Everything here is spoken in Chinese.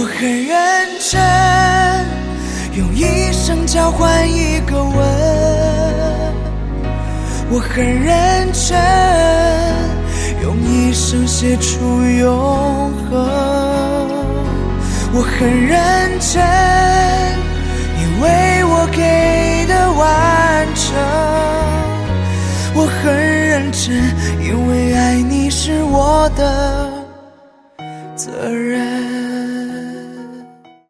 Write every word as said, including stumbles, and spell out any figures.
很认真，用一生交换一个吻。我很认真，用一生写出永恒。我很认真，因为我给的完整。我很认真，因为爱你是我的责任。